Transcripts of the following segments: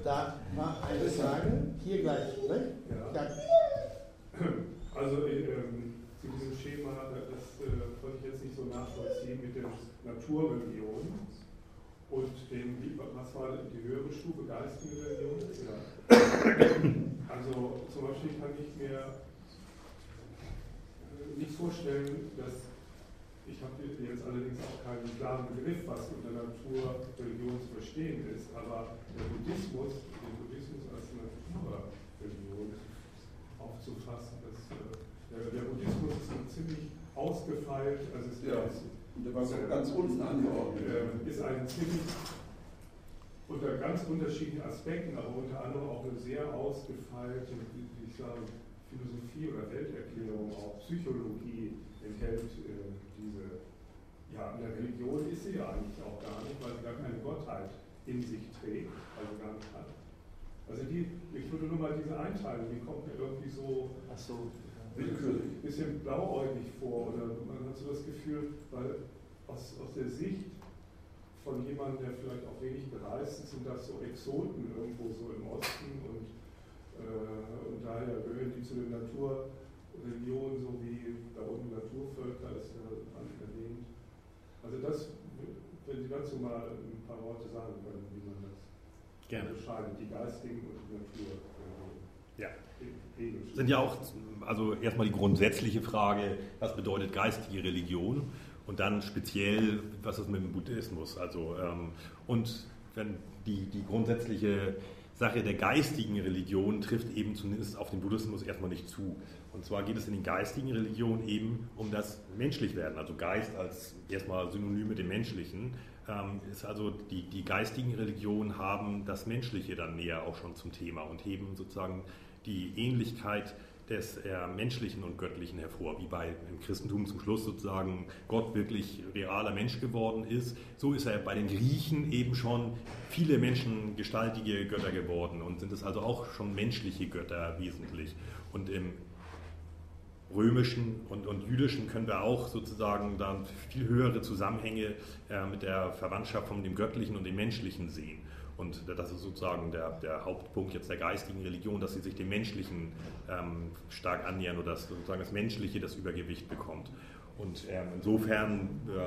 Da war eine Frage, hier gleich, ne? Ja. Also zu diesem Schema, das konnte ich jetzt nicht so nachvollziehen mit der Naturreligion und dem, was war die höhere Stufe, geistige Religion? Ja. Also zum Beispiel kann ich mir nicht vorstellen, dass ich habe jetzt allerdings auch keinen klaren Begriff, was unter Naturreligion zu verstehen ist, aber den Buddhismus als Naturreligion aufzufassen, der Buddhismus ist ziemlich ausgefeilt, also es der war so ganz unten angeordnet. Ist ein ziemlich unter ganz unterschiedlichen Aspekten, aber unter anderem auch eine sehr ausgefeilte, wie ich sage, Philosophie oder Welterklärung, auch Psychologie enthält diese, ja, in der Religion ist sie ja eigentlich auch gar nicht, weil sie gar keine Gottheit in sich trägt, also gar nicht hat. Also ich würde nur mal diese Einteilung, die kommt mir irgendwie so willkürlich, ein bisschen blauäugig vor, oder man hat so das Gefühl, weil aus der Sicht von jemandem, der vielleicht auch wenig bereist ist, sind das so Exoten irgendwo so im Osten und daher gehören die zu den Naturreligionen, so wie da unten Naturvölker ist ja erwähnt. Also das, wenn Sie dazu mal ein paar Worte sagen können, wie man das unterscheidet, die geistigen und die Naturreligionen. Ja. Sind ja auch, also erstmal die grundsätzliche Frage, was bedeutet geistige Religion und dann speziell, was ist mit dem Buddhismus? Also, und wenn die grundsätzliche Sache der geistigen Religion trifft eben zumindest auf den Buddhismus erstmal nicht zu. Und zwar geht es in den geistigen Religionen eben um das Menschlichwerden, also Geist als erstmal Synonym mit dem Menschlichen. Ist also die geistigen Religionen haben das Menschliche dann näher auch schon zum Thema und heben sozusagen die Ähnlichkeit des Menschlichen und Göttlichen hervor, wie im Christentum zum Schluss sozusagen Gott wirklich realer Mensch geworden ist. So ist er bei den Griechen eben schon viele menschengestaltige Götter geworden und sind es also auch schon menschliche Götter wesentlich. Und im Römischen und Jüdischen können wir auch sozusagen dann viel höhere Zusammenhänge mit der Verwandtschaft von dem Göttlichen und dem Menschlichen sehen. Und das ist sozusagen der Hauptpunkt jetzt der geistigen Religion, dass sie sich dem Menschlichen stark annähern oder dass sozusagen das Menschliche das Übergewicht bekommt. Und insofern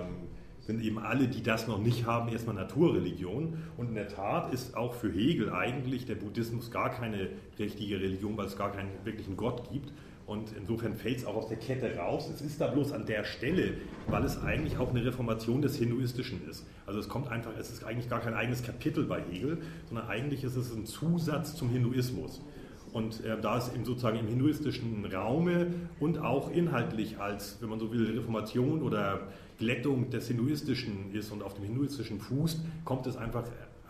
sind eben alle, die das noch nicht haben, erstmal Naturreligion. Und in der Tat ist auch für Hegel eigentlich der Buddhismus gar keine richtige Religion, weil es gar keinen wirklichen Gott gibt. Und insofern fällt es auch aus der Kette raus. Es ist da bloß an der Stelle, weil es eigentlich auch eine Reformation des Hinduistischen ist. Also es ist eigentlich gar kein eigenes Kapitel bei Hegel, sondern eigentlich ist es ein Zusatz zum Hinduismus. Und da es eben sozusagen im hinduistischen Raume und auch inhaltlich als, wenn man so will, Reformation oder Glättung des Hinduistischen ist und auf dem hinduistischen fußt, kommt es einfach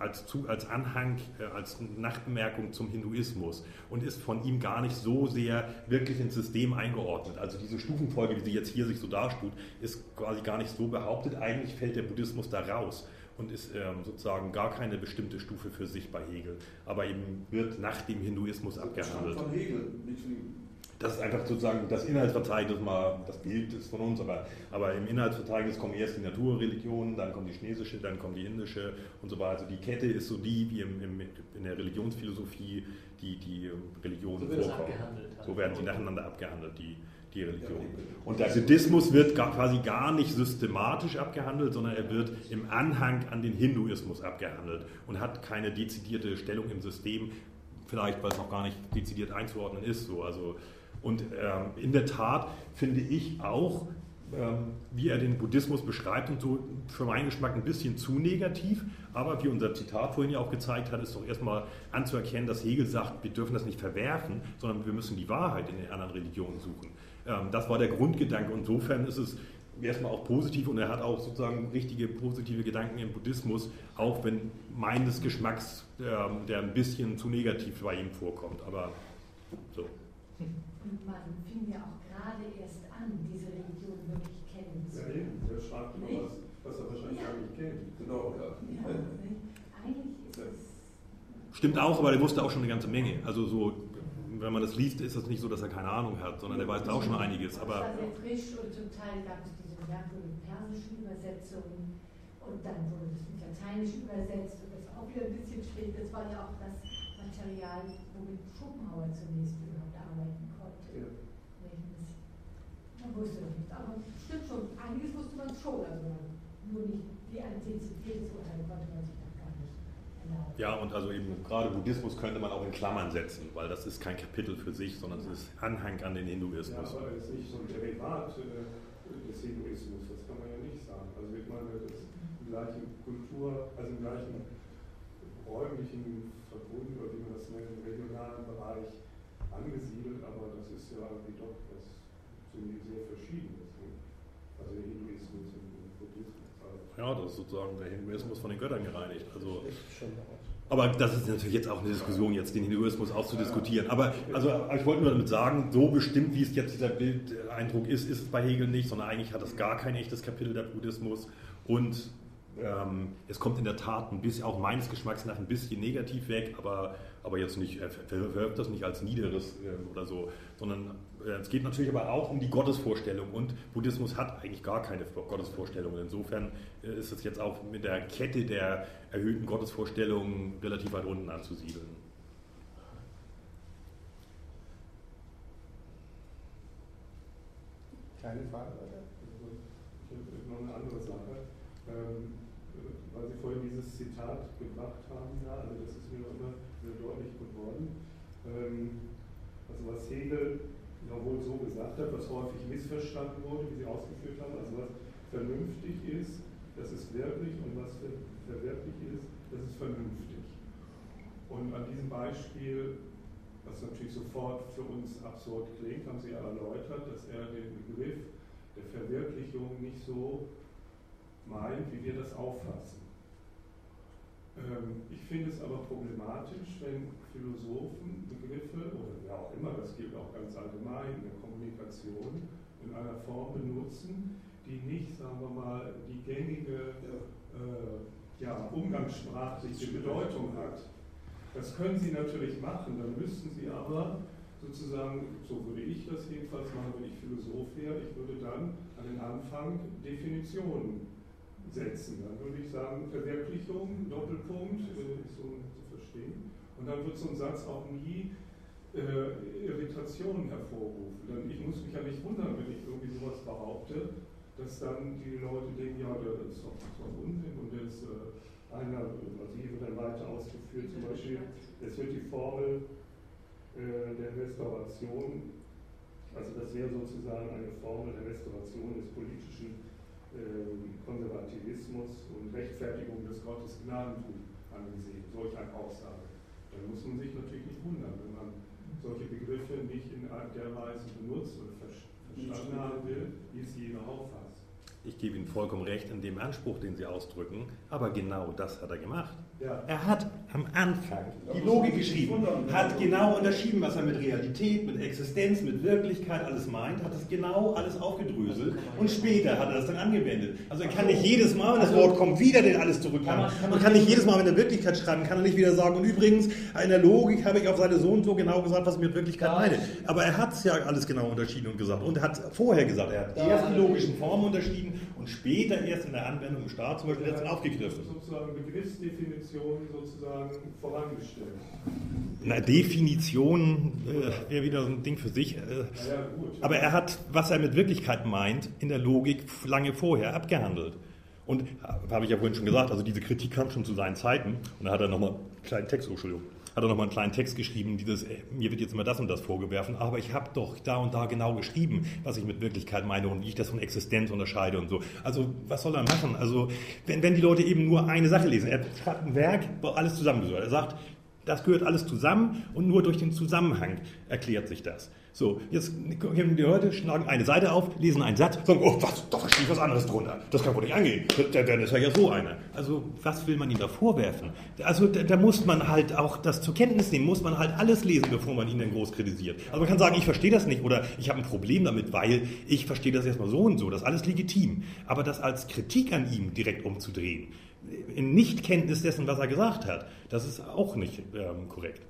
als Anhang, als Nachbemerkung zum Hinduismus und ist von ihm gar nicht so sehr wirklich ins System eingeordnet. Also diese Stufenfolge, wie sie jetzt hier sich so darstellt, ist quasi gar nicht so behauptet. Eigentlich fällt der Buddhismus da raus und ist sozusagen gar keine bestimmte Stufe für sich bei Hegel, aber eben wird nach dem Hinduismus abgehandelt. Von Hegel, nicht von ihm. Das ist einfach sozusagen das Inhaltsverzeichnis, das Bild ist von uns, aber im Inhaltsverzeichnis kommen erst die Naturreligionen, dann kommt die chinesische, dann kommt die indische und so weiter. Also die Kette ist so die, wie in der Religionsphilosophie die Religionen vorkommen. So werden sie nacheinander abgehandelt, die Religionen. Und der Buddhismus wird quasi gar nicht systematisch abgehandelt, sondern er wird im Anhang an den Hinduismus abgehandelt und hat keine dezidierte Stellung im System, vielleicht weil es noch gar nicht dezidiert einzuordnen ist. Und in der Tat finde ich auch, wie er den Buddhismus beschreibt und so für meinen Geschmack ein bisschen zu negativ, aber wie unser Zitat vorhin ja auch gezeigt hat, ist doch erstmal anzuerkennen, dass Hegel sagt, wir dürfen das nicht verwerfen, sondern wir müssen die Wahrheit in den anderen Religionen suchen. Das war der Grundgedanke und insofern ist es erstmal auch positiv und er hat auch sozusagen richtige positive Gedanken im Buddhismus, auch wenn meines Geschmacks der ein bisschen zu negativ bei ihm vorkommt, aber so. Und man fing ja auch gerade erst an, diese Religion wirklich kennenzulernen. Ja, eben, der schreibt immer was er wahrscheinlich gar nicht kennt. Genau, ja. Eigentlich ist es... Stimmt auch, aber der wusste auch schon eine ganze Menge. Also so, wenn man das liest, ist das nicht so, dass er keine Ahnung hat, sondern der weiß auch schon einiges. Aber es war sehr frisch und zum Teil gab es diese merkwürdigen persischen Übersetzungen. Und dann wurde das ins Lateinische übersetzt und das war auch wieder ein bisschen schwierig. Das war ja auch das Material, womit Schopenhauer zunächst überhaupt arbeiten konnte. Ja. Man wusste das nicht, aber stimmt schon, einiges wusste man schon, also nur nicht die Antizipiert konnte man sich das gar nicht erlauben. Ja, und also eben gerade Buddhismus könnte man auch in Klammern setzen, weil das ist kein Kapitel für sich, sondern es ist Anhang an den Hinduismus. Ja, aber es ist nicht so ein Derivat des Hinduismus, das kann man ja nicht sagen. Also ich meine, das ist die gleiche Kultur, also im gleichen räumlichen Verbund, oder wie man das nennt, im regionalen Bereich angesiedelt, aber das ist ja irgendwie doch was ziemlich sehr Verschiedenes. Also der Hinduismus und der Buddhismus. Ja, das ist sozusagen der Hinduismus von den Göttern gereinigt. Also, Das ist schon aus. aber das ist natürlich jetzt auch eine Diskussion, jetzt den Hinduismus auszudiskutieren. Aber also, ich wollte nur damit sagen, so bestimmt, wie es jetzt dieser Bildeindruck ist, ist es bei Hegel nicht, sondern eigentlich hat es gar kein echtes Kapitel der Buddhismus. Und es kommt in der Tat ein bisschen, auch meines Geschmacks nach, ein bisschen negativ weg, aber jetzt nicht, er verwirft das nicht als Niederes oder so, sondern es geht natürlich aber auch um die Gottesvorstellung und Buddhismus hat eigentlich gar keine Gottesvorstellung. Insofern ist es jetzt auch mit der Kette der erhöhten Gottesvorstellungen relativ weit unten anzusiedeln. Keine Frage weiter? Ich habe noch eine andere Sache. Weil Sie vorhin dieses Zitat gebracht haben, ja, also das ist mir immer sehr deutlich geworden. Also was Hegel ja wohl so gesagt hat, was häufig missverstanden wurde, wie Sie ausgeführt haben, also was vernünftig ist, das ist wirklich, und was verwerflich ist, das ist vernünftig. Und an diesem Beispiel, was natürlich sofort für uns absurd klingt, haben Sie ja erläutert, dass er den Begriff der Verwirklichung nicht so meint, wie wir das auffassen. Ich finde es aber problematisch, wenn Philosophen Begriffe, oder wer auch immer, das gilt auch ganz allgemein in der Kommunikation, in einer Form benutzen, die nicht, sagen wir mal, die gängige umgangssprachliche Bedeutung hat. Das können Sie natürlich machen, dann müssten Sie aber sozusagen, so würde ich das jedenfalls machen, wenn ich Philosoph wäre, ich würde dann an den Anfang Definitionen setzen. Dann würde ich sagen, Verwirklichung, Doppelpunkt, ist so zu verstehen. Und dann wird so ein Satz auch nie Irritationen hervorrufen. Denn ich muss mich ja nicht wundern, wenn ich irgendwie sowas behaupte, dass dann die Leute denken, ja, das ist doch Unsinn. Und jetzt einer, also hier wird dann weiter ausgeführt, zum Beispiel, es wird die Formel der Restauration, also das wäre sozusagen eine Formel der Restauration des politischen Konservativismus und Rechtfertigung des Gottes Gnadentum angesehen, solch eine Aussage. Dann muss man sich natürlich nicht wundern, wenn man solche Begriffe nicht in der Weise benutzt oder verstanden haben will, wie es jeder auffasst. Ich gebe Ihnen vollkommen recht in dem Anspruch, den Sie ausdrücken, aber genau das hat er gemacht. Ja. Er hat am Anfang die Logik geschrieben, hat genau unterschieden, was er mit Realität, mit Existenz, mit Wirklichkeit alles meint, hat es genau alles aufgedröselt und später hat er das dann angewendet. Also er kann nicht jedes Mal, wenn das Wort kommt, wieder den alles zurückkommen. Man kann nicht jedes Mal, wenn er Wirklichkeit schreiben, kann er nicht wieder sagen, und übrigens, in der Logik habe ich auf Seite so und so genau gesagt, was ich mit Wirklichkeit meine. Aber er hat es ja alles genau unterschieden und gesagt und hat vorher gesagt, er hat erst die logischen Formen unterschieden und später erst in der Anwendung im Staat zum Beispiel letztens aufgegriffen. Sozusagen Begriffsdefinitionen sozusagen vorangestellt. Na, Definition wäre wieder so ein Ding für sich. Gut. Aber er hat, was er mit Wirklichkeit meint, in der Logik lange vorher abgehandelt. Und, habe ich ja vorhin schon gesagt, also diese Kritik kam schon zu seinen Zeiten. Und da hat er nochmal einen kleinen Text, einen kleinen Text geschrieben, mir wird jetzt immer das und das vorgeworfen, aber ich habe doch da und da genau geschrieben, was ich mit Wirklichkeit meine und wie ich das von Existenz unterscheide und so. Also was soll er machen? Also wenn die Leute eben nur eine Sache lesen, er hat ein Werk, alles zusammengesucht. Er sagt, das gehört alles zusammen und nur durch den Zusammenhang erklärt sich das. So, jetzt kommen die Leute, schlagen eine Seite auf, lesen einen Satz, sagen, oh, was, da verstehe ich was anderes drunter. Das kann wohl nicht angehen. Dann ist er ja so einer. Also, was will man ihm da vorwerfen? Also, da muss man halt auch das zur Kenntnis nehmen, muss man halt alles lesen, bevor man ihn dann groß kritisiert. Also, man kann sagen, ich verstehe das nicht oder ich habe ein Problem damit, weil ich verstehe das erstmal so und so. Das ist alles legitim. Aber das als Kritik an ihm direkt umzudrehen, in Nichtkenntnis dessen, was er gesagt hat, das ist auch nicht korrekt.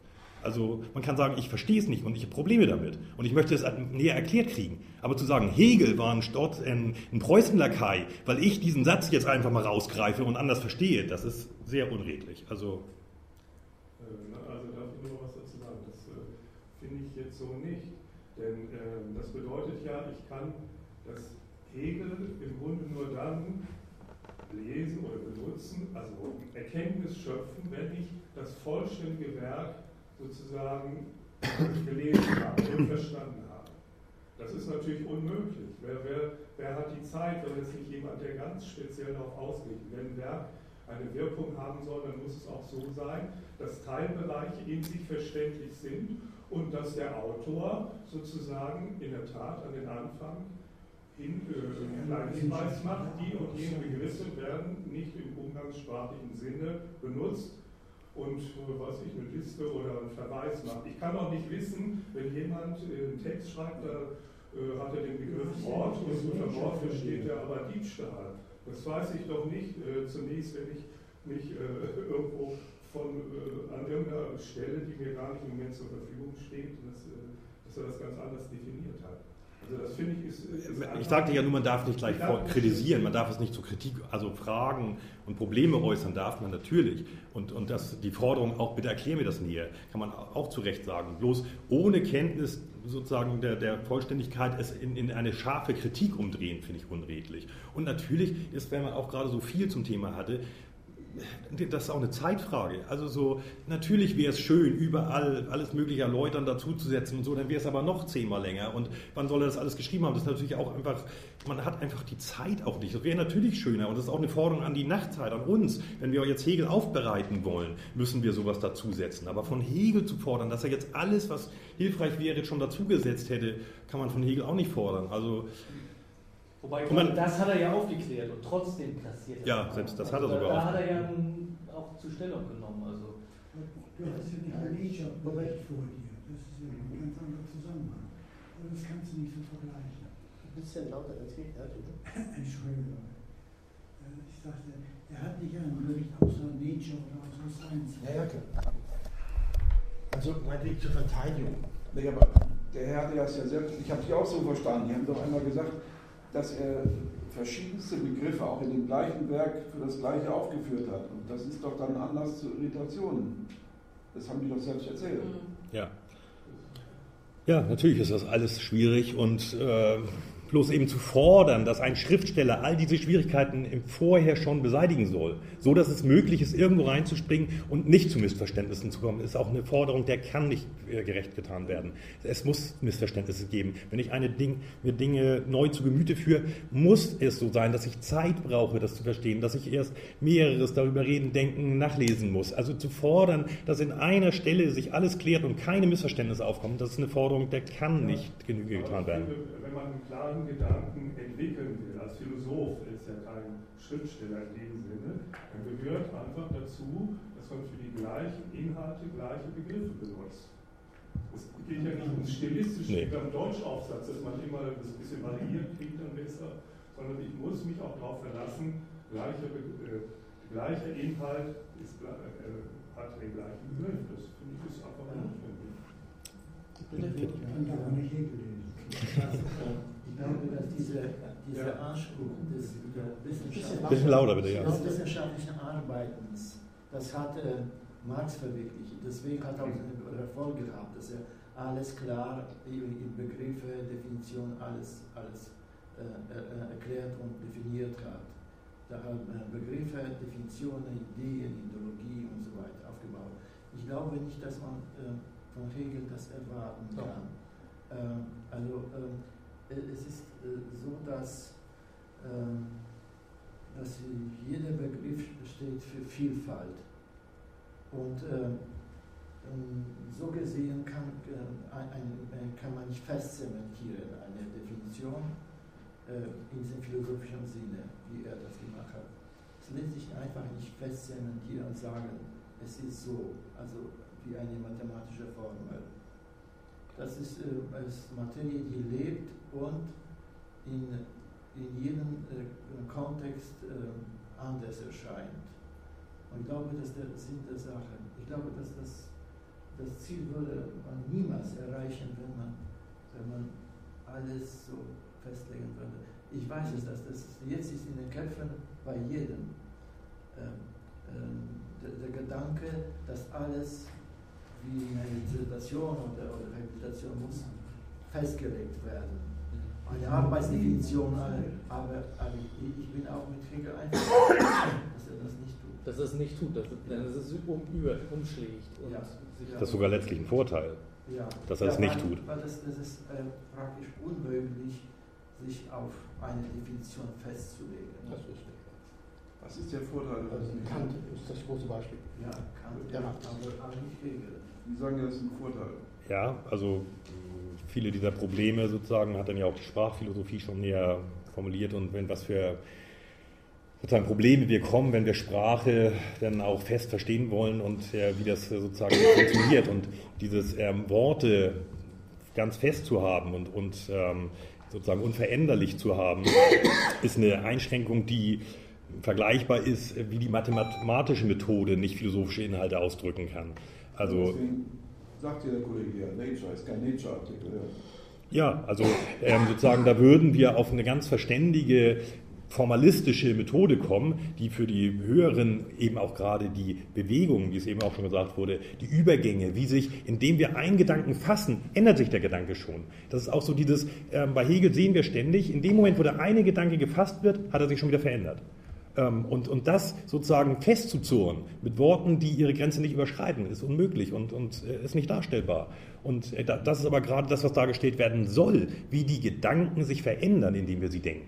Also man kann sagen, ich verstehe es nicht und ich habe Probleme damit und ich möchte es näher erklärt kriegen. Aber zu sagen, Hegel war ein Preußenlakai, weil ich diesen Satz jetzt einfach mal rausgreife und anders verstehe, das ist sehr unredlich. Also darf ich nur was dazu sagen? Das finde ich jetzt so nicht. Denn das bedeutet ja, ich kann das Hegel im Grunde nur dann lesen oder benutzen, also Erkenntnis schöpfen, wenn ich das vollständige Werk sozusagen gelesen habe und verstanden habe. Das ist natürlich unmöglich. Wer hat die Zeit, wenn es nicht jemand, der ganz speziell darauf ausgelegt ist? Wenn ein Werk eine Wirkung haben soll, dann muss es auch so sein, dass Teilbereiche in sich verständlich sind und dass der Autor sozusagen in der Tat an den Anfang einen kleinen Hinweis macht, die und jene Begriffe werden nicht im umgangssprachlichen Sinne benutzt und eine Liste oder einen Verweis macht. Ich kann auch nicht wissen, wenn jemand einen Text schreibt, da hat er den Begriff Mord und unter Mord versteht er aber Diebstahl. Das weiß ich doch nicht zunächst, wenn ich mich irgendwo an irgendeiner Stelle, die mir gar nicht im Moment zur Verfügung steht, dass er das ganz anders definiert hat. Also das finde ich ist ich sagte ja nur, man darf nicht gleich kritisieren, man darf es nicht zur Kritik, also Fragen und Probleme äußern darf man natürlich. Und die Forderung auch, bitte erklär mir das näher, kann man auch zu Recht sagen. Bloß ohne Kenntnis sozusagen der Vollständigkeit es in eine scharfe Kritik umdrehen, finde ich unredlich. Und natürlich ist, wenn man auch gerade so viel zum Thema hatte, das ist auch eine Zeitfrage. Also so, natürlich wäre es schön, überall alles Mögliche erläutern, dazuzusetzen und so, dann wäre es aber noch 10-mal länger. Und wann soll er das alles geschrieben haben? Das ist natürlich auch einfach, man hat einfach die Zeit auch nicht. Das wäre natürlich schöner und das ist auch eine Forderung an die Nachtzeit, an uns. Wenn wir jetzt Hegel aufbereiten wollen, müssen wir sowas dazusetzen. Aber von Hegel zu fordern, dass er jetzt alles, was hilfreich wäre, schon dazugesetzt hätte, kann man von Hegel auch nicht fordern. Also Wobei, das hat er ja aufgeklärt und trotzdem kassiert er. Ja, selbst das hat er sogar Da hat er ja auch zur Stellung genommen. Also. Du hast ja nicht Nature-Bericht vor dir. Das ist ja ein ganz anderer Zusammenhang. Aber das kannst du nicht so vergleichen. Ein bisschen lauter erzählt, ja, bitte. Entschuldigung. Ich sagte, er hat nicht einen Bericht außer Nature oder außer Science. Ja, klar. Also meinetwegen zur Verteidigung. Nee, aber der Herr hat das ja selbst, ich habe Sie auch so verstanden, die haben doch einmal gesagt, dass er verschiedenste Begriffe auch in dem gleichen Werk für das Gleiche aufgeführt hat. Und das ist doch dann Anlass zu Irritationen. Das haben die doch selbst erzählt. ja. Ja, natürlich ist das alles schwierig und bloß eben zu fordern, dass ein Schriftsteller all diese Schwierigkeiten im Vorher schon beseitigen soll, so dass es möglich ist, irgendwo reinzuspringen und nicht zu Missverständnissen zu kommen, ist auch eine Forderung, der kann nicht gerecht getan werden. Es muss Missverständnisse geben. Wenn ich mir Dinge neu zu Gemüte führe, muss es so sein, dass ich Zeit brauche, das zu verstehen, dass ich erst mehreres darüber reden, denken, nachlesen muss. Also zu fordern, dass in einer Stelle sich alles klärt und keine Missverständnisse aufkommen, das ist eine Forderung, der kann nicht Genüge getan werden. Wenn man einen klaren Gedanken entwickeln will, als Philosoph ist ja kein Schriftsteller in dem Sinne, dann gehört einfach dazu, dass man für die gleichen Inhalte gleiche Begriffe benutzt. Es geht ja nicht ums Stilistische, wie beim Deutschaufsatz, dass man immer das ein bisschen variiert kriegt, dann besser, sondern ich muss mich auch darauf verlassen, gleicher Inhalt hat den gleichen Begriff. Das finde ich ist einfach notwendig. Kann da auch nicht Hegel lesen. Ich glaube, dass dieser Anspruch des wissenschaftlichen Arbeitens, das hat Marx verwirklicht. Deswegen hat er auch einen Erfolg gehabt, dass er alles klar in Begriffe, Definitionen, alles erklärt und definiert hat. Da hat Begriffe, Definitionen, Ideen, Ideologie und so weiter aufgebaut. Ich glaube nicht, dass man von Hegel das erwarten kann. Es ist so, dass jeder Begriff steht für Vielfalt. Und so gesehen kann man nicht festzementieren, eine Definition in diesem philosophischen Sinne, wie er das gemacht hat. Es lässt sich einfach nicht festzementieren und sagen, es ist so, also wie eine mathematische Formel. Das ist Materie, die lebt und in jedem Kontext anders erscheint. Und ich glaube, das ist der Sinn der Sache. Ich glaube, dass das das Ziel würde man niemals erreichen, wenn man alles so festlegen würde. Ich weiß es, dass das jetzt ist in den Köpfen bei jedem der Gedanke, dass alles wie Meditation oder Rehabilitation muss festgelegt werden. Eine Arbeitsdefinition, aber ich bin auch mit Hegel einverstanden, dass er das nicht tut. Dass er es nicht tut, dass es umschlägt. Und Ja. Das ist sogar letztlich ein Vorteil, Ja. dass er es nicht tut. Weil das ist praktisch unmöglich, sich auf eine Definition festzulegen. Das ist richtig. Was ist der Vorteil? Also Kant ist das große Beispiel. Ja, Kant, Ja. aber nicht Hegel. Die sagen ja, das ist ein Vorteil. Ja, also viele dieser Probleme sozusagen hat dann ja auch die Sprachphilosophie schon näher formuliert und was für sozusagen Probleme wir kommen, wenn wir Sprache dann auch fest verstehen wollen und wie das sozusagen funktioniert und dieses Worte ganz fest zu haben und sozusagen unveränderlich zu haben, ist eine Einschränkung, die vergleichbar ist, wie die mathematische Methode nicht philosophische Inhalte ausdrücken kann. Also deswegen sagt ja der Kollege ja, Nature ist kein Nature-Artikel. Ja, also sozusagen da würden wir auf eine ganz verständige, formalistische Methode kommen, die für die Höheren eben auch gerade die Bewegungen, wie es eben auch schon gesagt wurde, die Übergänge, wie sich, indem wir einen Gedanken fassen, ändert sich der Gedanke schon. Das ist auch so dieses, bei Hegel sehen wir ständig, in dem Moment, wo der eine Gedanke gefasst wird, hat er sich schon wieder verändert. Und das sozusagen festzuzurren mit Worten, die ihre Grenze nicht überschreiten, ist unmöglich und ist nicht darstellbar. Und das ist aber gerade das, was dargestellt werden soll, wie die Gedanken sich verändern, indem wir sie denken.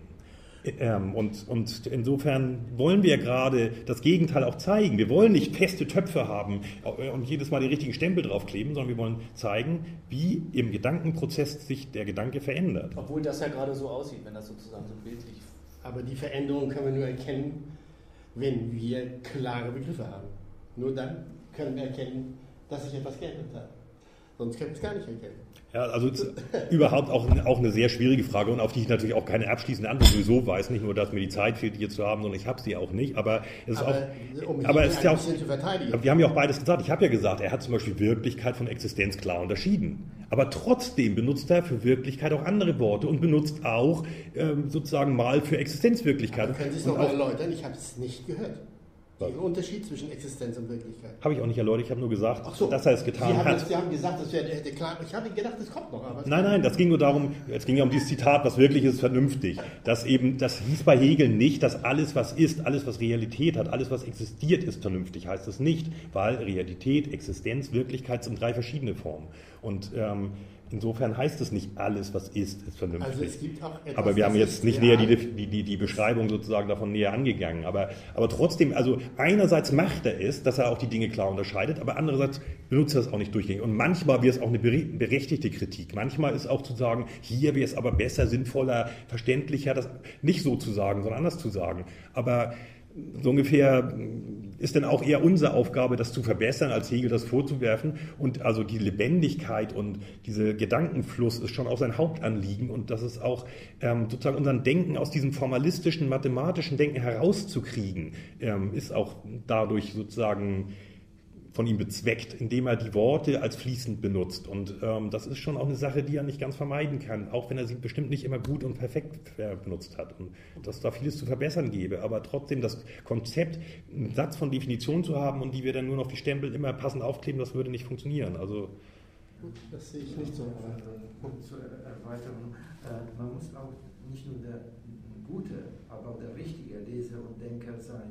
Und insofern wollen wir gerade das Gegenteil auch zeigen. Wir wollen nicht feste Töpfe haben und jedes Mal den richtigen Stempel draufkleben, sondern wir wollen zeigen, wie im Gedankenprozess sich der Gedanke verändert. Obwohl das ja gerade so aussieht, wenn das sozusagen so bildlich. Aber die Veränderung können wir nur erkennen, wenn wir klare Begriffe haben. Nur dann können wir erkennen, dass sich etwas geändert hat. Sonst können wir es gar nicht erkennen. Ja, also überhaupt auch eine sehr schwierige Frage und auf die ich natürlich auch keine abschließende Antwort sowieso weiß. Nicht nur, dass mir die Zeit fehlt, die hier zu haben, sondern ich habe sie auch nicht. Aber es ist ja auch. Zu verteidigen. Wir haben ja auch beides gesagt. Ich habe ja gesagt, er hat zum Beispiel Wirklichkeit von Existenz klar unterschieden. Aber trotzdem benutzt er für Wirklichkeit auch andere Worte und benutzt auch sozusagen mal für Existenzwirklichkeit. Aber können Sie es nochmal erläutern? Ich habe es nicht gehört. Den Unterschied zwischen Existenz und Wirklichkeit. Habe ich auch nicht erläutert, ich habe nur gesagt, dass er es getan hat. Sie haben gesagt, das hätte klar. Ich habe gedacht, das kommt noch. Aber Nein, das ging nur darum, es ging ja um dieses Zitat, was wirklich ist, vernünftig. Das hieß bei Hegel nicht, dass alles, was ist, alles, was Realität hat, alles, was existiert, ist vernünftig. Heißt es nicht, weil Realität, Existenz, Wirklichkeit sind 3 verschiedene Formen. Und insofern heißt es nicht, alles, was ist vernünftig. Also es gibt auch etwas, aber wir haben jetzt nicht näher die Beschreibung sozusagen davon näher angegangen. Aber trotzdem, also einerseits macht er es, dass er auch die Dinge klar unterscheidet, aber andererseits benutzt er es auch nicht durchgängig. Und manchmal wäre es auch eine berechtigte Kritik. Manchmal ist auch zu sagen, hier wäre es aber besser, sinnvoller, verständlicher, das nicht so zu sagen, sondern anders zu sagen. Aber so ungefähr ist dann auch eher unsere Aufgabe, das zu verbessern, als Hegel das vorzuwerfen. Und also die Lebendigkeit und dieser Gedankenfluss ist schon auch sein Hauptanliegen. Und das ist auch sozusagen unseren Denken aus diesem formalistischen, mathematischen Denken herauszukriegen, ist auch dadurch sozusagen von ihm bezweckt, indem er die Worte als fließend benutzt. Und das ist schon auch eine Sache, die er nicht ganz vermeiden kann, auch wenn er sie bestimmt nicht immer gut und perfekt benutzt hat. Und dass da vieles zu verbessern gäbe. Aber trotzdem das Konzept, einen Satz von Definition zu haben und die wir dann nur noch die Stempel immer passend aufkleben, das würde nicht funktionieren. Also das sehe ich nicht so. Zur Erweiterung. Man muss auch nicht nur der gute, aber auch der richtige Leser und Denker sein,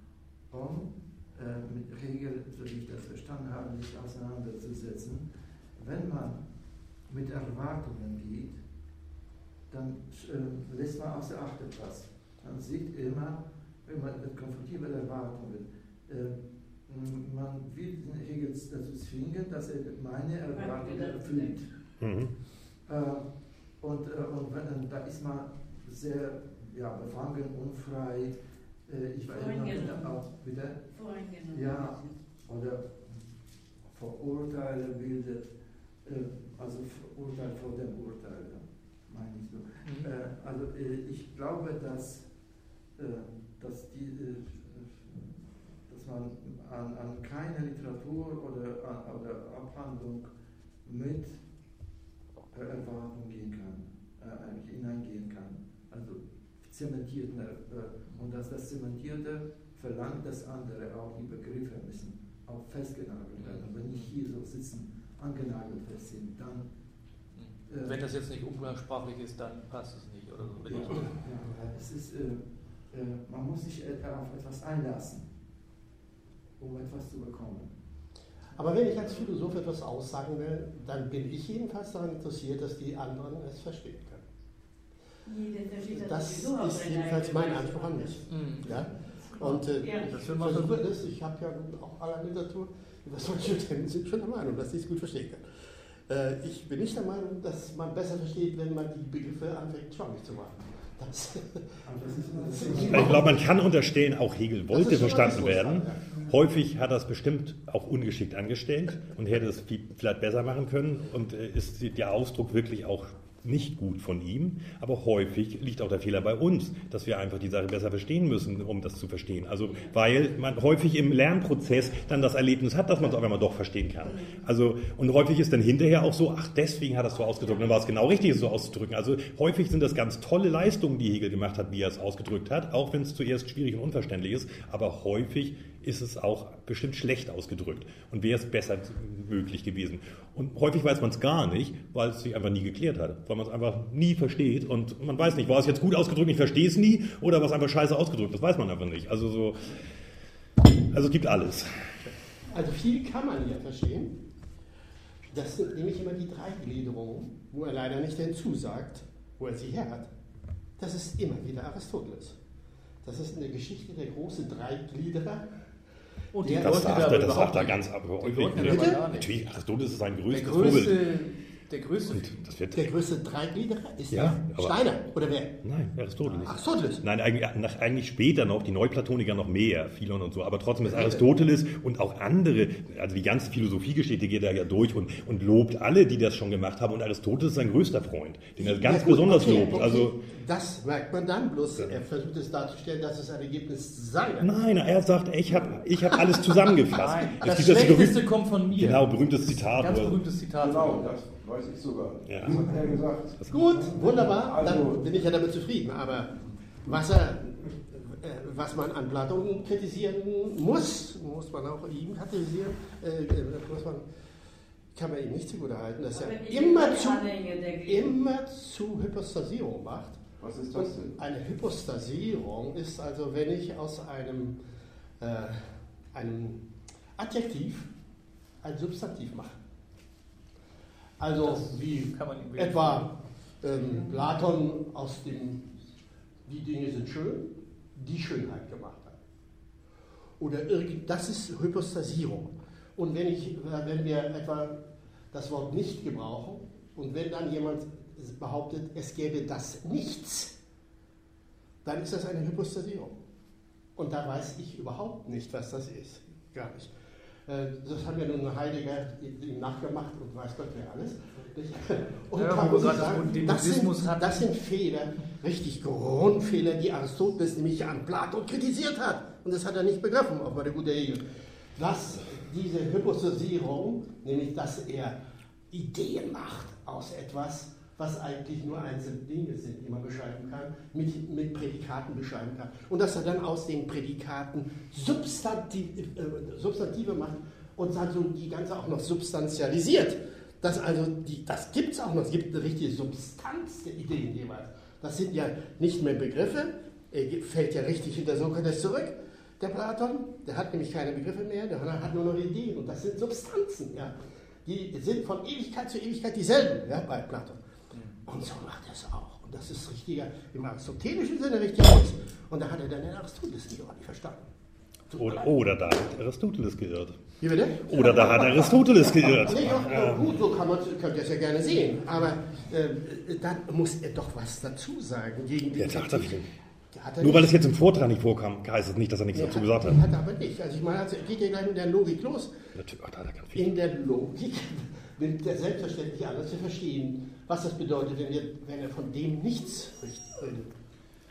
um mit Hegel, so wie ich das verstanden habe, sich auseinanderzusetzen. Wenn man mit Erwartungen geht, dann lässt man außer Acht etwas. Man sieht immer, wenn man konfrontiert mit Erwartungen, man will Hegel dazu zwingen, dass er meine Erwartungen erfüllt. Mhm. Und da ist man sehr befangen, unfrei. Ich war immer auch wieder oder Vorurteile bildet, also Urteil vor dem Urteil, meine ich so. Also ich glaube, dass man an keine Literatur oder Abhandlung mit Erwartung hineingehen kann. Also zementiert, und dass das Zementierte verlangt das andere, auch die Begriffe müssen auch festgenagelt werden. Und wenn nicht hier so sitzen, angenagelt fest sind, dann... wenn das jetzt nicht umgangssprachlich ist, dann passt es nicht. Oder so. Es ist, man muss sich auf etwas einlassen, um etwas zu bekommen. Aber wenn ich als Philosoph etwas aussagen will, dann bin ich jedenfalls daran interessiert, dass die anderen es verstehen können. Das ist jedenfalls mein Anspruch an mich. Ja? Und ich habe ja auch aller Literatur, was manche Studenten sind schon der Meinung, dass sie es gut verstehen können. Ich bin nicht der Meinung, dass man besser versteht, wenn man die Begriffe anfängt, schwammig zu machen. Ich glaube, man kann unterstellen, auch Hegel wollte verstanden werden. Häufig hat er es bestimmt auch ungeschickt angestellt und hätte es vielleicht besser machen können und ist der Ausdruck wirklich auch nicht gut von ihm, aber häufig liegt auch der Fehler bei uns, dass wir einfach die Sache besser verstehen müssen, um das zu verstehen. Also weil man häufig im Lernprozess dann das Erlebnis hat, dass man es auf einmal doch verstehen kann. Also und häufig ist dann hinterher auch so, ach deswegen hat er es so ausgedrückt, dann war es genau richtig, es so auszudrücken. Also häufig sind das ganz tolle Leistungen, die Hegel gemacht hat, wie er es ausgedrückt hat, auch wenn es zuerst schwierig und unverständlich ist, aber häufig ist es auch bestimmt schlecht ausgedrückt und wäre es besser möglich gewesen. Und häufig weiß man es gar nicht, weil es sich einfach nie geklärt hat, weil man es einfach nie versteht und man weiß nicht, war es jetzt gut ausgedrückt, ich verstehe es nie, oder war es einfach scheiße ausgedrückt, das weiß man einfach nicht. Also es gibt alles. Also viel kann man ja verstehen. Das sind nämlich immer die Dreigliederungen, wo er leider nicht hinzusagt, wo er sie her hat. Das ist immer wieder Aristoteles. Das ist in der Geschichte der große Dreigliederer. Und das sagt er ganz häufig. Natürlich, Aristoteles ist sein größtes Vorbild. Der größte Dreigliederer ist Steiner, oder wer? Nein, Aristoteles. Aristoteles? Nein, eigentlich später noch, die Neuplatoniker noch mehr, Philon und so, aber trotzdem ist Aristoteles und auch andere, also die ganze Philosophiegeschichte geht da ja durch und lobt alle, die das schon gemacht haben, und Aristoteles ist sein größter Freund, den er ganz besonders lobt. Okay. Also, das merkt man dann, bloß er versucht es darzustellen, dass es ein Ergebnis sei. Nein, er sagt, ich hab alles zusammengefasst. Nein, das Schlechteste kommt von mir. Genau, berühmtes Zitat. Ganz berühmtes Zitat. Genau, das weiß ich sogar. Ja. Das hat er gesagt. Gut, wunderbar, Also, dann bin ich ja damit zufrieden. Aber was man an Platon kritisieren muss man auch ihm kritisieren, kann man ihm nicht zugutehalten, dass er immer zu Hypostasierung macht. Was ist das denn? Eine Hypostasierung ist also, wenn ich aus einem Adjektiv ein Substantiv mache. Also wie etwa Platon aus dem die Dinge sind schön, die Schönheit gemacht hat. Oder das ist Hypostasierung. Und wenn wir etwa das Wort nicht gebrauchen und wenn dann jemand behauptet, es gäbe das Nichts, dann ist das eine Hypostasierung. Und da weiß ich überhaupt nicht, was das ist. Gar nicht. Das haben ja nun Heidegger ihm nachgemacht und weiß Gott wer alles. Und ja, da muss ich sagen, das sind Fehler, richtig Grundfehler, die Aristoteles nämlich an Platon kritisiert hat. Und das hat er nicht begriffen, auch bei der gute Hegel. Dass diese Hypostasierung, nämlich dass er Ideen macht aus etwas, was eigentlich nur einzelne Dinge sind, die man beschreiben kann, mit Prädikaten beschreiben kann. Und dass er dann aus den Prädikaten Substantive macht und dann so die ganze auch noch substantialisiert. Das gibt es auch noch, es gibt eine richtige Substanz der Ideen jeweils. Das sind ja nicht mehr Begriffe, er fällt ja richtig hinter Sokrates zurück, der Platon, der hat nämlich keine Begriffe mehr, der hat nur noch Ideen und das sind Substanzen, ja. Die sind von Ewigkeit zu Ewigkeit dieselben, ja, bei Platon. Und so macht er es auch. Und das ist richtiger, im aristotelischen Sinne richtig aus. Und da hat er dann den Aristoteles nicht verstanden. Oder da hat Aristoteles geirrt. Wie bitte? Oder da hat Aristoteles geirrt. Nee, gut, so könnt ihr es ja gerne sehen. Aber dann muss er doch was dazu sagen gegen die Kritik. Nur weil es jetzt im Vortrag nicht vorkam, heißt es nicht, dass er nichts dazu gesagt hat. Hat er aber nicht. Also ich meine, geht ja gleich mit der Logik los. Natürlich, da hat er ganz viel. In der Logik nimmt er selbstverständlich an, zu verstehen, was das bedeutet, wenn er von dem nichts redet.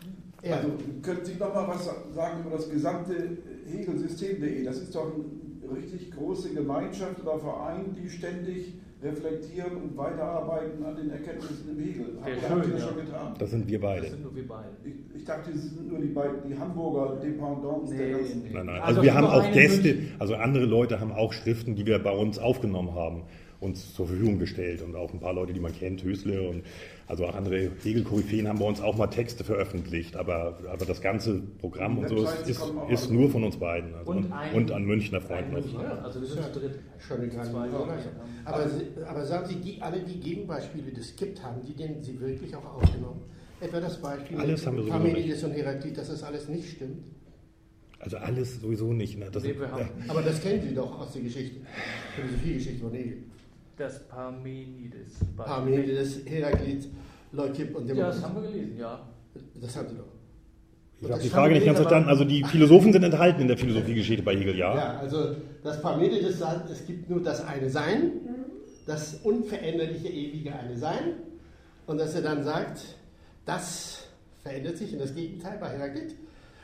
Also können Sie noch mal was sagen über das gesamte Hegelsystem.de? Das ist doch eine richtig große Gemeinschaft oder Verein, die ständig reflektieren und weiterarbeiten an den Erkenntnissen im Hegel. Habt ihr das schon getan? Das sind wir beide. Das sind nur wir beide. Ich dachte, es sind nur die Hamburger Dependance der ganzen... Nein. Also Also wir haben auch eine Gäste, also andere Leute haben auch Schriften, die wir bei uns aufgenommen haben, uns zur Verfügung gestellt. Und auch ein paar Leute, die man kennt, Hösle und also auch andere Hegel-Koryphäen haben bei uns auch mal Texte veröffentlicht. Aber das ganze Programm und so ist nur von uns beiden. Also und an Münchner Freunden noch. Also wir sind zu dritt. Schon eine kleine Überraschung. Aber sagen Sie, alle die Gegenbeispiele, die es gibt, haben die denn Sie wirklich auch aufgenommen? Etwa das Beispiel Alles haben wir sowieso Parmenides und Heraklit, dass das alles nicht stimmt? Also alles sowieso nicht. Ne? Aber das kennen Sie doch aus der Geschichte, Philosophiegeschichte von Hegel. Das Parmenides. Parmenides, Heraklit, Leukipp und Ja, das haben wir gelesen, ja. Das haben Sie doch. Ich habe die Frage nicht ganz verstanden. Also die Philosophen sind enthalten in der Philosophiegeschichte bei Hegel, ja? Ja, also das Parmenides sagt, es gibt nur das eine Sein, das unveränderliche, ewige eine Sein. Und dass er dann sagt, das verändert sich in das Gegenteil bei Heraklit.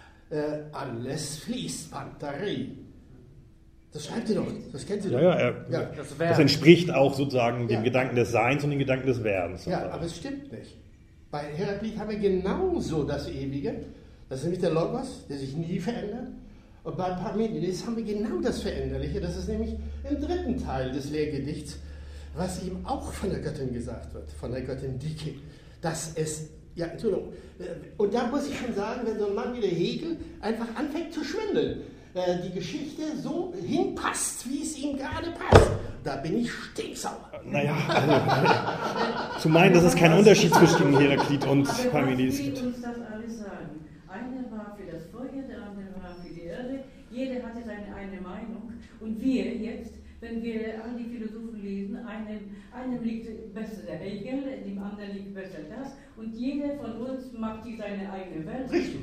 Alles fließt, Pantarei. Das schreibt ihr doch, das kennt ihr doch. Ja. Das entspricht auch sozusagen dem Gedanken des Seins und dem Gedanken des Werdens. Ja, aber es stimmt nicht. Bei Heraklit haben wir genauso das Ewige. Das ist nämlich der Logos, der sich nie verändert. Und bei Parmenides haben wir genau das Veränderliche. Das ist nämlich im dritten Teil des Lehrgedichts, was ihm auch von der Göttin gesagt wird, von der Göttin Dike. Dass es, ja, Entschuldigung. Und da muss ich schon sagen, wenn so ein Mann wie der Hegel einfach anfängt zu schwindeln, die Geschichte so hinpasst, wie es ihm gerade passt, da bin ich stinksauer. Naja, also, zu meinen, dass es keinen Unterschied zwischen Heraklit und Parmenides gibt. Aber uns das alles sagen. Einer war für das Feuer, der andere war für die Erde. Jeder hatte seine eigene Meinung. Und wir jetzt, wenn wir all die Philosophen lesen, einem liegt besser der Hegel, dem anderen liegt besser das. Und jeder von uns macht sich seine eigene Welt. Richtig.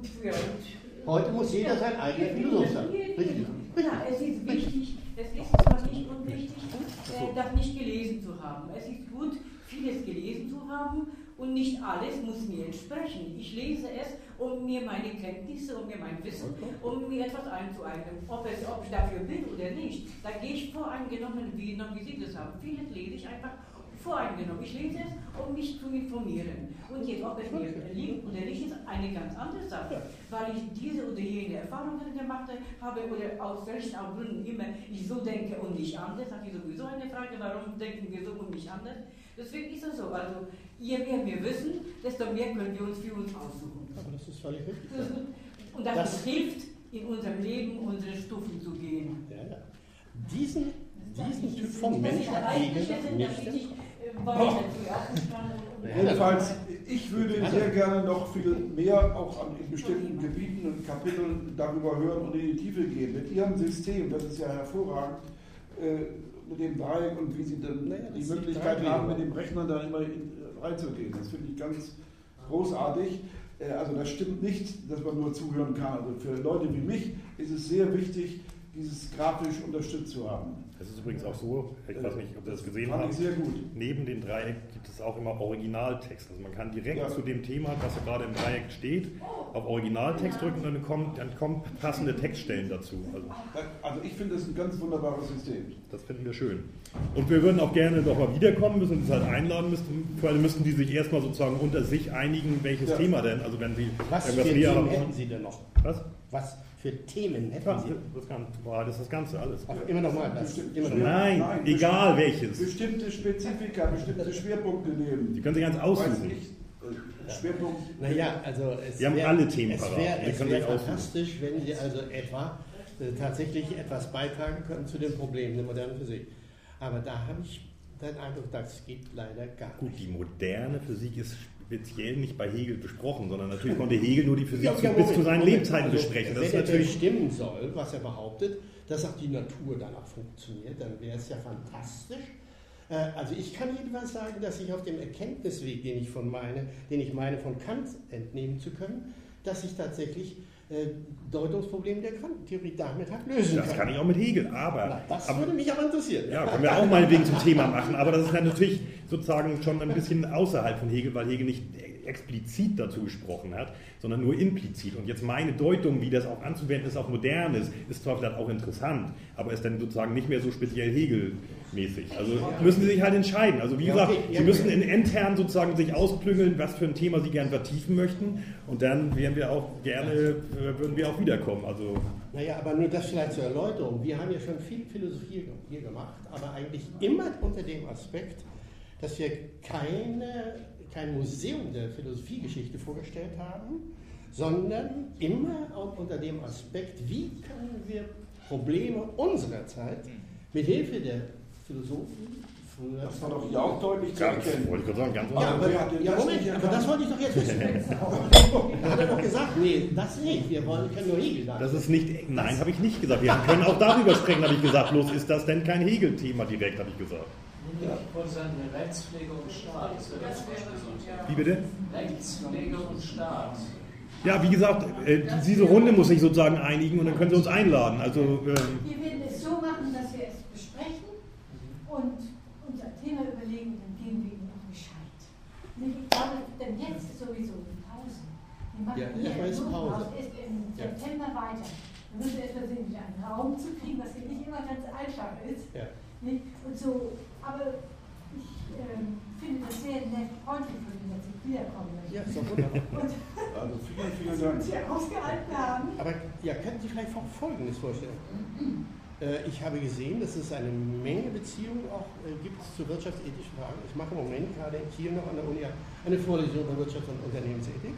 Heute muss jeder sein eigener Philosoph sein. Richtig. Ja, es ist wichtig, es ist zwar nicht unwichtig, das nicht gelesen zu haben. Es ist gut, vieles gelesen zu haben und nicht alles muss mir entsprechen. Ich lese es, um mir meine Kenntnisse, um mir mein Wissen, um mir etwas einzueignen. Ob ich dafür bin oder nicht, da gehe ich voreingenommen, wie Sie das haben. Vieles lese ich einfach voreingenommen. Ich lese es, um mich zu informieren. Und jetzt, ob es mir liegt oder nicht, ist eine ganz andere Sache. Weil ich diese oder jene Erfahrungen gemacht habe oder aus welchen auch Gründen immer ich so denke und nicht anders, habe ich sowieso eine Frage, warum denken wir so und nicht anders. Deswegen ist es so. Also, je mehr wir wissen, desto mehr können wir uns für uns aussuchen. Aber das ist völlig richtig. Und das hilft, in unserem Leben unsere Stufen zu gehen. Ja. Diesen Typ von Mensch hat Hegel nicht. Jedenfalls, ich würde sehr gerne noch viel mehr auch in bestimmten Gebieten und Kapiteln darüber hören und in die Tiefe gehen. Mit Ihrem System, das ist ja hervorragend, mit dem Dreieck und wie Sie dann die Möglichkeit haben, mit dem Rechner da immer reinzugehen. Das finde ich ganz großartig. Also das stimmt nicht, dass man nur zuhören kann. Also für Leute wie mich ist es sehr wichtig, dieses grafisch unterstützt zu haben. Das ist übrigens auch so, ich weiß nicht, ob Sie das gesehen haben, sehr gut. Neben dem Dreieck gibt es auch immer Originaltext. Also man kann direkt zu dem Thema, was gerade im Dreieck steht, auf Originaltext drücken und dann kommen passende Textstellen dazu. Also ich finde das ein ganz wunderbares System. Das finden wir schön. Und wir würden auch gerne noch mal wiederkommen, müssen uns halt einladen vor allem müssten die sich erstmal sozusagen unter sich einigen, welches Thema denn. Also wenn Sie was für Themen hätten Sie denn noch? Was für Themen hätten Sie? Das ist das Ganze alles. Ach, immer noch mal das. Nein, egal welches. Bestimmte Spezifika, bestimmte Schwerpunkte nehmen. Sie können sich ganz aussuchen. Schwerpunkt. Naja, also wir haben alle Themen parat. Es wäre fantastisch, wenn Sie also etwa tatsächlich etwas beitragen könnten zu den Problemen der modernen Physik. Aber da habe ich den Eindruck, das geht leider gar nicht. Gut, die moderne Physik ist speziell nicht bei Hegel besprochen, sondern natürlich konnte Hegel nur die Physik bis zu seinen Lebzeiten besprechen. Das wenn natürlich stimmen soll, was er behauptet, dass auch die Natur danach funktioniert, dann wäre es ja fantastisch. Also ich kann jedenfalls sagen, dass ich auf dem Erkenntnisweg, den ich meine, von Kant entnehmen zu können, dass ich tatsächlich Deutungsproblem der Quantentheorie damit lösen kann. Das kann ich auch mit Hegel, aber... Das würde mich aber interessieren. Ja, können wir auch mal wegen zum Thema machen, aber das ist dann natürlich sozusagen schon ein bisschen außerhalb von Hegel, weil Hegel nicht explizit dazu gesprochen hat, sondern nur implizit. Und jetzt meine Deutung, wie das auch anzuwenden ist auf Modernes, ist zwar vielleicht auch interessant, aber ist dann sozusagen nicht mehr so speziell Hegel-mäßig. Also müssen Sie sich halt entscheiden. Also wie gesagt, Sie müssen intern sozusagen sich ausklüngeln, was für ein Thema Sie gerne vertiefen möchten, und dann würden wir auch wiederkommen. Also naja, aber nur das vielleicht zur Erläuterung. Wir haben ja schon viel Philosophie hier gemacht, aber eigentlich immer unter dem Aspekt, dass wir kein Museum der Philosophiegeschichte vorgestellt haben, sondern immer auch unter dem Aspekt, wie können wir Probleme unserer Zeit mit Hilfe der Philosophen früher... Das war doch hier auch deutlich zu erkennen. Wollte ich gerade sagen, ganz Moment, aber das wollte ich doch jetzt wissen. Da hat er doch gesagt, nee, das nicht, wir können nur Hegel sagen. Das ist nicht, nein, habe ich nicht gesagt. Wir können auch darüber sprechen, habe ich gesagt. Bloß ist das denn kein Hegel-Thema direkt, habe ich gesagt. Ich wollte sagen, Rechtspflege und Staat. Wie bitte? Rechtspflege und Staat. Ja, wie gesagt, diese Runde muss sich sozusagen einigen, und dann können Sie uns einladen. Also, wir werden es so machen, dass wir es besprechen und unser Thema überlegen, und dann geben wir Ihnen noch Bescheid. Ich glaube, denn jetzt ist sowieso die Pause. Wir machen hier erst im September weiter. Wir müssen erst mal sehen, einen Raum zu kriegen, was hier nicht immer ganz einfach ist. Ja. Und so, aber ich finde das sehr nett, freundlich von Ihnen, dass ich wiederkommen möchte. Ja, ist doch wunderbar. Also vielen Dank. Sie ausgehalten haben. Aber ja, könnten Sie vielleicht Folgendes vorstellen? Ich habe gesehen, dass es eine Menge Beziehungen auch gibt zu wirtschaftsethischen Fragen. Ich mache im Moment gerade hier noch an der Uni eine Vorlesung über Wirtschafts- und Unternehmensethik.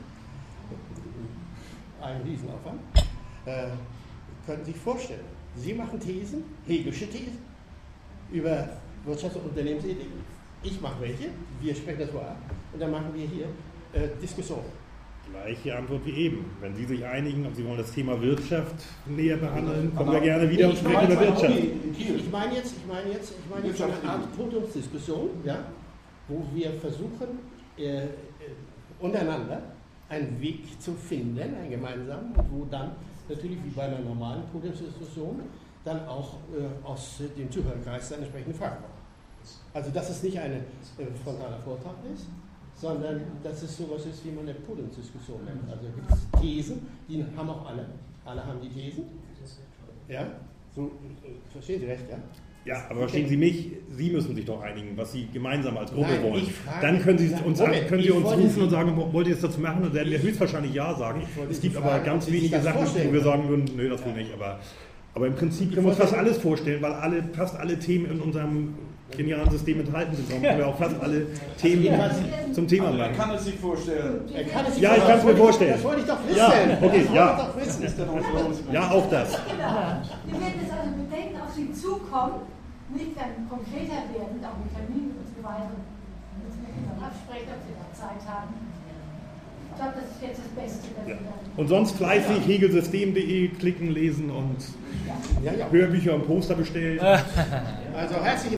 Ein Riesenaufwand. Könnten Sie sich vorstellen, Sie machen Thesen, Hegelsche Thesen, über Wirtschafts- und Unternehmensethik. Ich mache welche, wir sprechen das vorab, und dann machen wir hier Diskussionen. Gleiche Antwort wie eben. Wenn Sie sich einigen, ob Sie wollen das Thema Wirtschaft näher behandeln, kommen wir gerne wieder und sprechen über Wirtschaft. Ich meine jetzt eine Art Podiumsdiskussion, ja, wo wir versuchen, untereinander einen Weg zu finden, einen gemeinsamen, wo dann natürlich wie bei einer normalen Podiumsdiskussion dann auch aus dem Zuhörerkreis eine entsprechende Frage kommt. Also dass es nicht ein frontaler Vortrag ist, sondern dass es sowas ist, wie man eine Podiumsdiskussion nennt. Also gibt es Thesen, die haben auch alle haben die Thesen. Ja, so, verstehen Sie recht, ja? Ja, aber verstehen Sie mich, Sie müssen sich doch einigen, was Sie gemeinsam als Gruppe wollen. Frage, dann können Sie uns rufen und sagen, wollt ihr das dazu machen? Und werden wir höchstwahrscheinlich ja sagen. Es gibt aber ganz wenige Sachen, wo wir sagen würden, nö, das will nicht. Aber im Prinzip können wir uns fast alles vorstellen, weil fast alle Themen in unserem genialen System enthalten sind. Darum können wir auch fast alle Themen zum Thema machen. Er kann es sich vorstellen. Ich kann es mir vorstellen. Das wollte ich doch wissen. Ja, okay, ja. Ja, auch das. Genau. Wir werden es also bedenken, auf Sie zukommen, nicht dann konkreter werden, auch mit Terminen und so weiter. Wir müssen dann absprechen, ob Sie da Zeit haben. Ich glaube, das ist jetzt das Beste. Ja. Und sonst fleißig hegelsystem.de klicken, lesen und Hörbücher und Poster bestellen. Also herzlichen